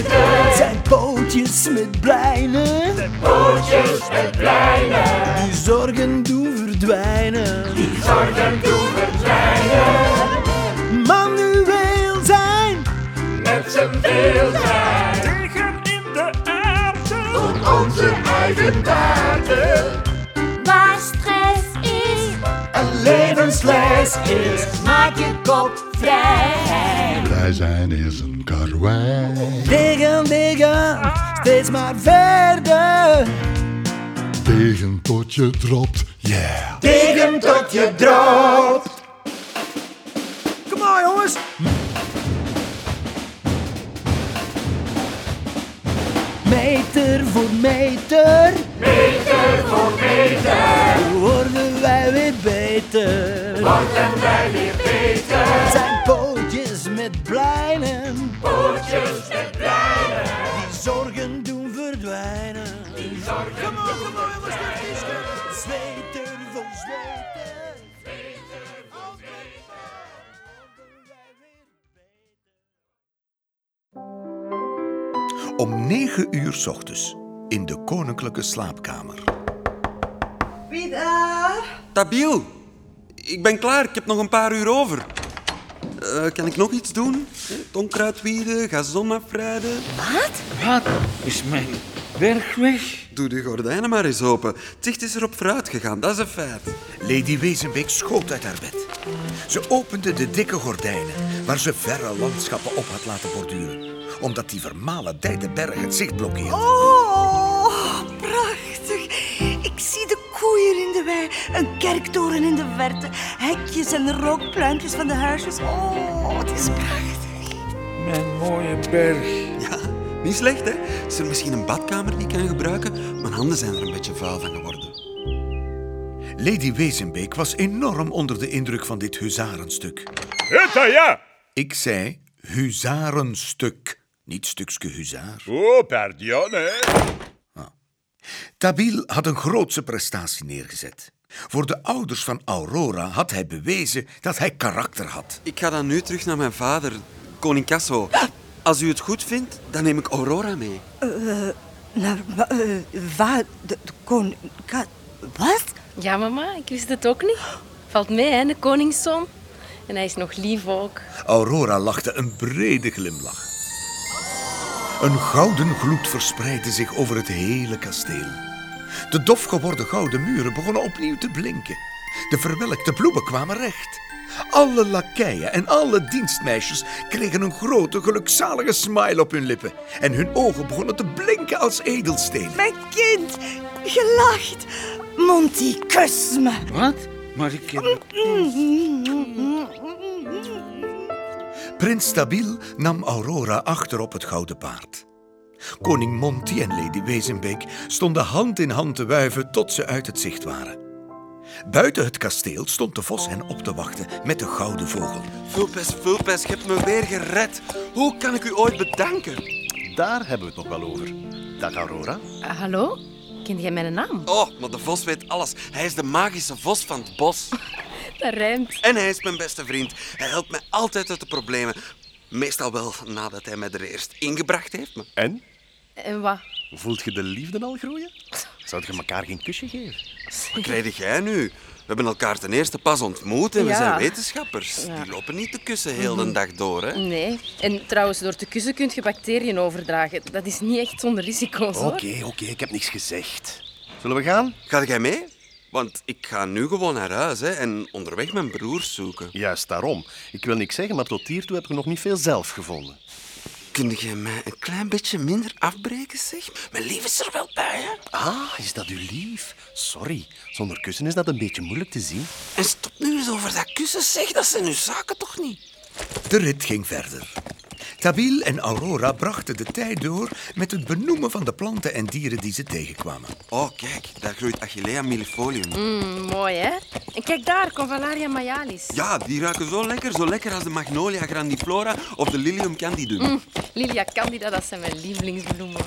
weten. Zijn pootjes met blijnen. Zijn pootjes met blijnen. Die zorgen doen verdwijnen. Die zorgen doen verdwijnen. Manueel zijn. Met zijn veelheid. Tegen in de aarde. Voor onze eigen taarten. Waar stress is, Een levensles is. maak je kop vrij. Blij zijn is een karwei. Tegen, steeds maar verder. Tegen tot je dropt, yeah. Tegen tot je dropt. Kom maar jongens. Meter voor meter. Meter voor meter. Worden wij weer beter. Worden wij weer beter. Zijn pootjes met blijnen. Pootjes met blijnen. Die zorgen doen verdwijnen. Kom op jongens, dit is het. Zweter voor zweter. Om 9 uur 's ochtends in de koninklijke slaapkamer. Wie daar? Tabiel, ik ben klaar. Ik heb nog een paar uur over. Kan ik nog iets doen? Onkruid wieden, gazon afrijden. Wat? Is mijn werk weg? Doe de gordijnen maar eens open. Het zicht is erop vooruit gegaan, dat is een feit. Lady Wezenbeek schoot uit haar bed. Ze opende de dikke gordijnen waar ze verre landschappen op had laten borduren, omdat die vermalendijde berg het zicht blokkeerde. Oh, prachtig. Ik zie de koeien in de wei, een kerktoren in de verte, hekjes en rookpluimpjes van de huisjes. Oh, het is prachtig. Mijn mooie berg. Ja, niet slecht, hè? Is er misschien een badkamer die ik kan gebruiken? Mijn handen zijn er een beetje vuil van geworden. Lady Wezenbeek was enorm onder de indruk van dit huzarenstuk. Hetta, ja! Ik zei huzarenstuk, niet stukske huzaar. Oh, pardon, hè. Tabiel had een grootse prestatie neergezet. Voor de ouders van Aurora had hij bewezen dat hij karakter had. Ik ga dan nu terug naar mijn vader, koning Casso. Als u het goed vindt, dan neem ik Aurora mee. Wat? Ja, mama, ik wist het ook niet. Valt mee, hè, de koningszoon. En hij is nog lief ook. Aurora lachte een brede glimlach. Een gouden gloed verspreidde zich over het hele kasteel. De dof geworden gouden muren begonnen opnieuw te blinken. De verwelkte bloemen kwamen recht. Alle lakeien en alle dienstmeisjes kregen een grote, gelukzalige smile op hun lippen. En hun ogen begonnen te blinken als edelstenen. Mijn kind, gelacht. Monty, kus me. Wat? Maar ik heb... Prins Tabiel nam Aurora achter op het gouden paard. Koning Monty en Lady Wezenbeek stonden hand in hand te wuiven tot ze uit het zicht waren. Buiten het kasteel stond de vos hen op te wachten met de gouden vogel. Vulpes, je hebt me weer gered. Hoe kan ik u ooit bedanken? Daar hebben we het nog wel over. Dag Aurora. Hallo? Kent jij mijn naam? Oh, maar de vos weet alles. Hij is de magische vos van het bos. Dat rijmt. En hij is mijn beste vriend. Hij helpt mij altijd uit de problemen. Meestal wel nadat hij mij er eerst ingebracht heeft. Maar... En? En wat? Voelt je de liefde al groeien? Zou je elkaar geen kusje geven? Wat krijg jij nu? We hebben elkaar ten eerste pas ontmoet en we Ja. zijn wetenschappers. Ja. Die lopen niet te kussen heel de dag door, hè? Nee. En trouwens, door te kussen kun je bacteriën overdragen. Dat is niet echt zonder risico's, hoor. Oké, ik heb niks gezegd. Zullen we gaan? Ga jij mee? Want ik ga nu gewoon naar huis, hè, en onderweg mijn broers zoeken. Juist daarom. Ik wil niks zeggen, maar tot hiertoe heb ik nog niet veel zelf gevonden. Kun je mij een klein beetje minder afbreken, zeg? Mijn lief is er wel bij, hè? Ah, is dat uw lief? Sorry, zonder kussen is dat een beetje moeilijk te zien. En stop nu eens over dat kussen, zeg. Dat zijn uw zaken toch niet? De rit ging verder. Tabiel en Aurora brachten de tijd door met het benoemen van de planten en dieren die ze tegenkwamen. Oh, kijk, daar groeit Achillea millefolium. Mooi, hè? En kijk daar, Convallaria maialis. Ja, die ruiken zo lekker als de Magnolia grandiflora of de Lilium candidum. Lilia candida, dat zijn mijn lievelingsbloemen.